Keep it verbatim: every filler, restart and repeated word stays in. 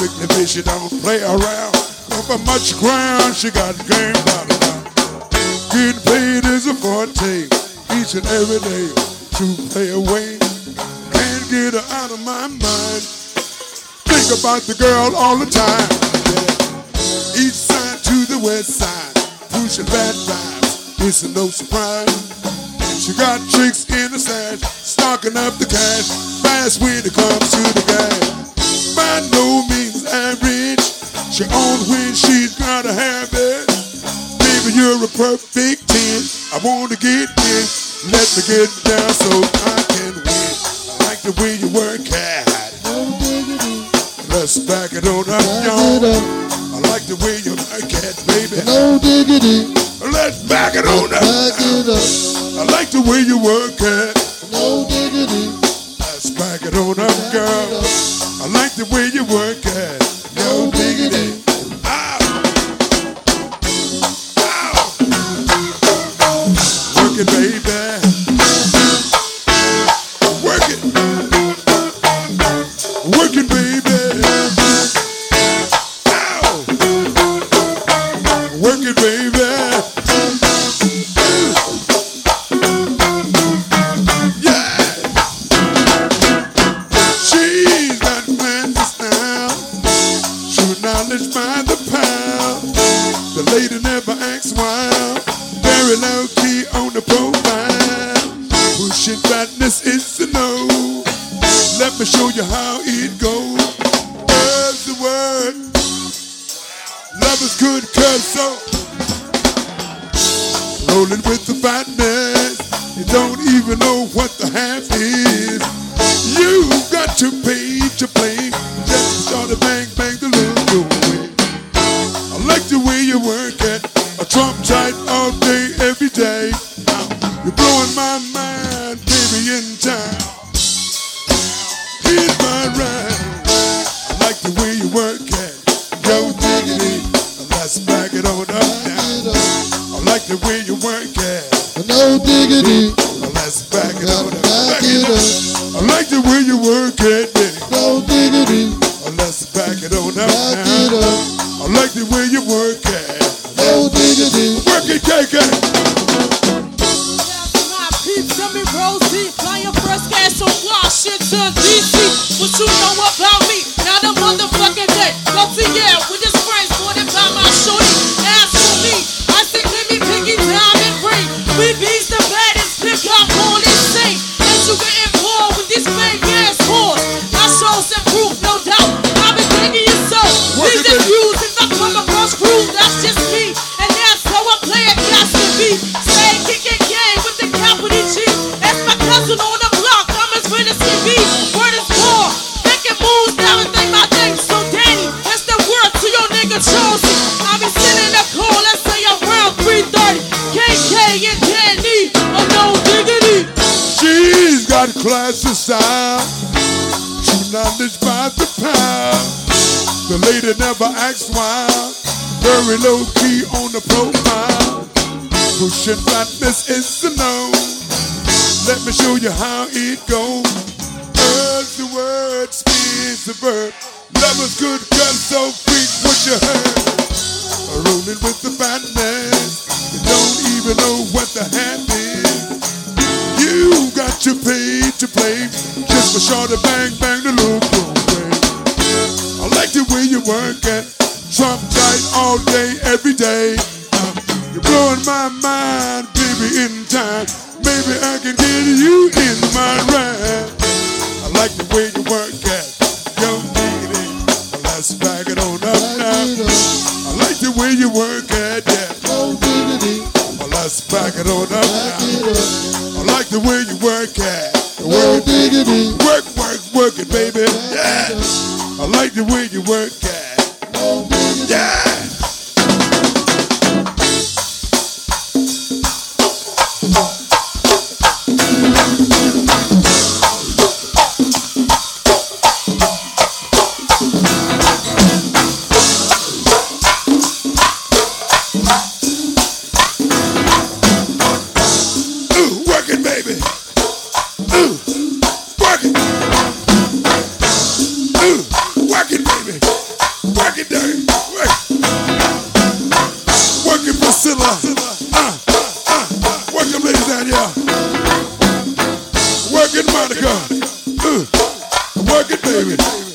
Strictly bitch, she don't play around. Over much ground, she got game by the time. Getting paid is a forte, each and every day. To play away, can't get her out of my mind. Think about the girl all the time. Yeah. East side to the west side, pushing bad vibes, it's no surprise. She got tricks in the stash, stocking up the cash, fast when it comes to the gas. By no means average, she owns when she's gotta have it. Baby, you're a perfect ten, I wanna get in, let me get down so I can win. I like the way you work at. Let's back it on up, y'all. I like the way you work at, baby. No diggity. Let's back it on up. Back it up. I like the way you work at. No diggity. Let's back it on up, girl. I like the way you work at. No diggity. Ow. Ow. Work it, baby. Work it. Work it, baby. Ow. Work it, baby. By the pound, the lady never asks why. Very low key on the profile, pushing fatness is a no. Let me show you how it goes. Where's the word? Love is good, cause so rolling with the fatness, you don't even know what the half is. You got to pay to play, just start to bang bang the little. I like the way you work it, a trump tight all day, every day. You're blowing my mind, baby, in time. Here's my ride. I like the way you work it, yo diggity. Let's back it on up now. I like the way you work it, no diggity. Let's back it on up. Back it up. I like the way you work it, baby. No diggity. Let's back it on up Back now. it up. I like the way you work it. No diggity. Work it, K K. My peeps, tell me Rosie, flying first gas on Washington, D C. What you know about me? Now the motherfucking day. Go to yeah, with his friends, wanted by my shorty. Ask for me. I say, let me picky diamond ring. We beats the baddest, pick up on this thing. And you get involved with these fake ass whores. I show some proof, no doubt. I've been digging your soul. These the views, if I come across crew, that's just me. And that's how I play it, got to be. Say, kicking game with the capital G. That's my cousin on the block, I'm as good as can be. Word is poor, making moves, now and think my thing. So Danny, that's the word to your nigga Josie. I be sitting in the call, let's say around three thirty. K K and Danny, oh no diggity. She's got class and style, true knowledge by the pound. The lady never asks why, very low key on the profile. Pushing fatness is a no. Let me show you how it goes. Word's the word, spins the verb. Love is good, cause so freak what you heard. Rolling with the fatness, you don't even know what the half is. You got to pay to play, just for sure to bang bang the loop. I like the way you work it, trump tight all day, every day. Uh, you're blowing my mind, baby, in time. Maybe I can get you in my ride. I like the way you work it, yo diggity. Let's back it on up now. I like the way you work it, yeah. No diggity. Let's back it on up now. I like the way you work it. No diggity. Work, work, work it, baby. Yeah. I like the way you work it. No diggity. Yeah. Monica. Uh, work it, baby.